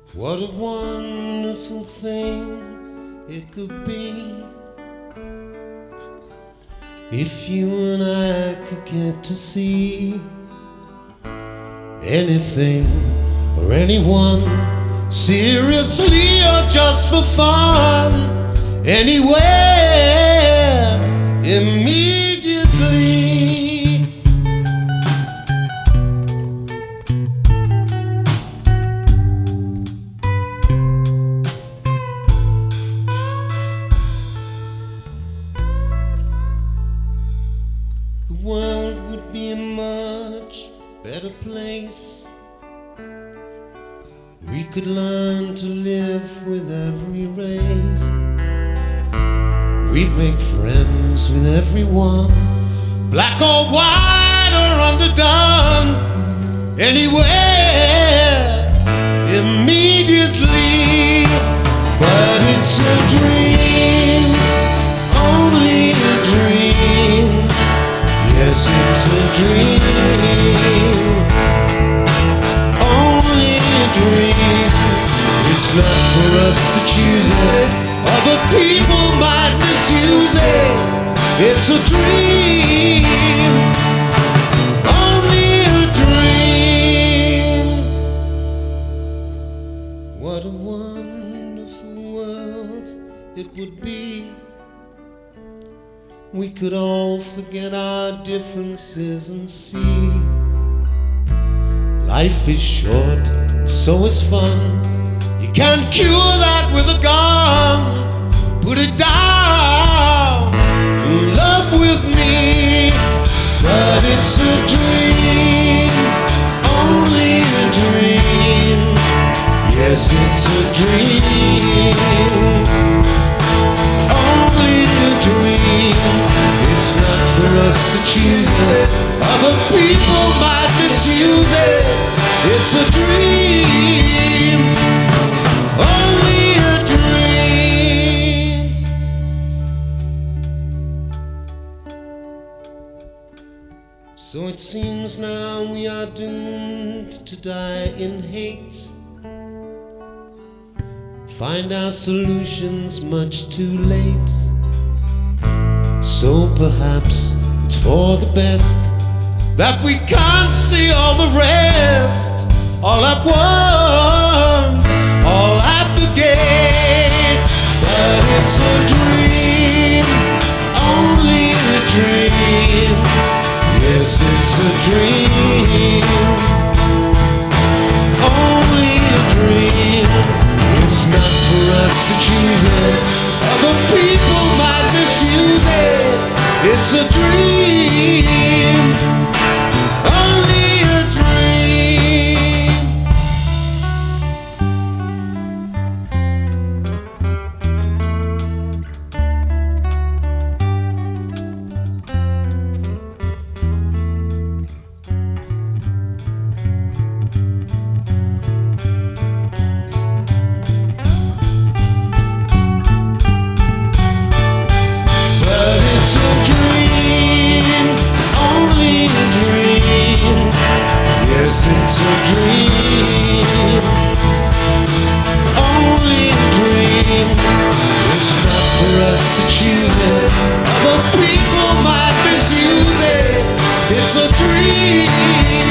What a wonderful thing it could be if you and I could get to see anything or anyone, seriously or just for fun, anywhere, immediately. The world would be a much better place. We could learn to live with every race. We'd make friends with everyone, black or white or underdone, anywhere, immediately. But it's a dream, only a dream. Yes, it's a dream, only a dream. It's not for us to choose it, other people might misuse it. It's a dream, only a dream. What a wonderful world it would be. We could all forget our differences and see life is short, so is fun. You can't cure that with a gun. Put it down, love with me. But it's a dream, only a dream. Yes, it's a dream, only a dream. It's not for us to choose it, other people might misuse it. It's a dream, only a dream. So it seems now we are doomed to die in hate. Find our solutions much too late. So perhaps it's for the best that we can't see all the rest all at once, all at the gate. But it's a dream, only a dream. Yes, it's a dream, only a dream. It's not for us to choose it, other people might misuse it. It's a dream, only a dream. It's a dream, only a dream. It's not for us to choose it, other people might misuse it. It's a dream.